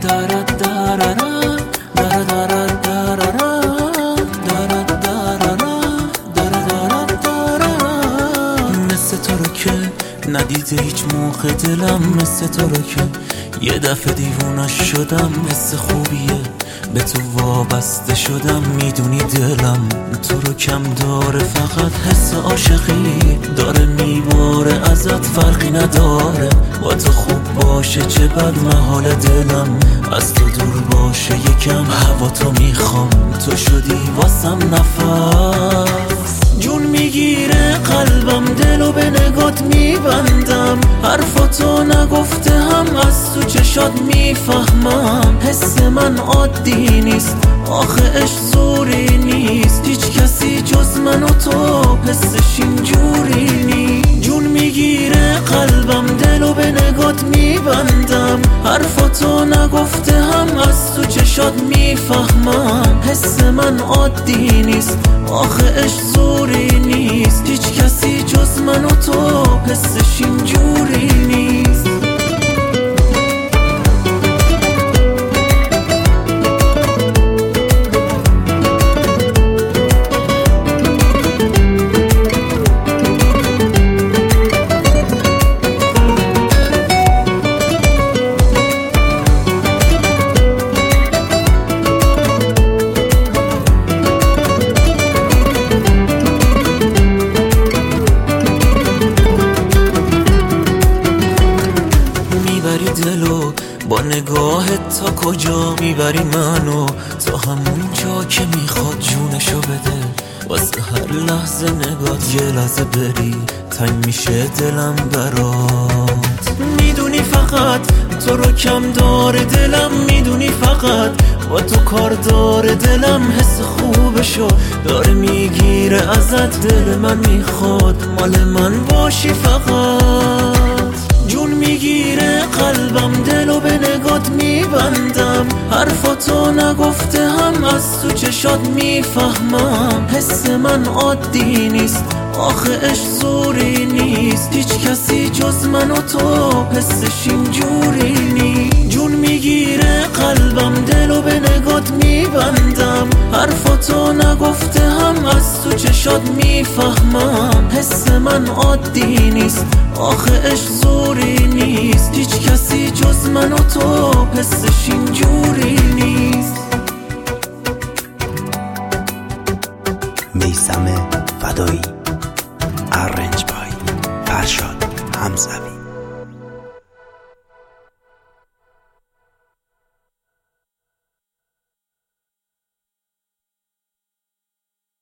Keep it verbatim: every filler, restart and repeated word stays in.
مثل تو رو که ندیده هیچ موقع دلم، مثل تو رو که یه دفعه دیوونش شدم. حس خوبیه به تو وابسته شدم، میدونی دلم تو رو کم داره، فقط حس عاشقی داره میباره ازت، فرقی نداره با تو خوب باشه چه بد، محال دلم از تو دور باشه یکم. هوا تو میخوام، تو شدی واسم نفس، جون میگیره قلبم، دلو به نگات میبندم، حرفاتو نگفته هم از تو چشات میفهمم. حس من عادی نیست آخه عشق زوری نیست، هیچ کسی جز من و تو حسش اینجوری نیست. جون میگیره قلبم، دلو به نگات میبندم، حرفاتو نگفته هم از تو چشات میفهمم. حس من عادی نیست آخه عشق زوری نیست، هیچ کسی جز من و تو حسش اینجوری نیست. دلو با نگاهت تا کجا میبری منو، تا همون جا که میخواد جونشو بده. واسه هر لحظه نگات یه لحظه بری تنگ میشه دلم برات. میدونی فقط تو رو کم داره دلم، میدونی فقط با تو کار داره دلم. حس خوبشو داره میگیره ازت، دل من میخواد مال من باشی فقط. جون میگیره قلبم، دلو به نگات میبندم، حرفاتو نگفته هم از تو چشات میفهمم. حس من عادی نیست آخه عشق زوری نیست، هیچ کسی جز من و تو حسش اینجوری نیست. جون میگیره قلبم، دلو به نگات میبندم، حرفاتو نگفته هم از تو چشات میفهمم. حس من عادی نیست آخه عشق زوری نیست، هیچ کسی جز من و تو حسش اینجوری نیست. میثم فدایی، ارنج بای فرشاد حمزوی.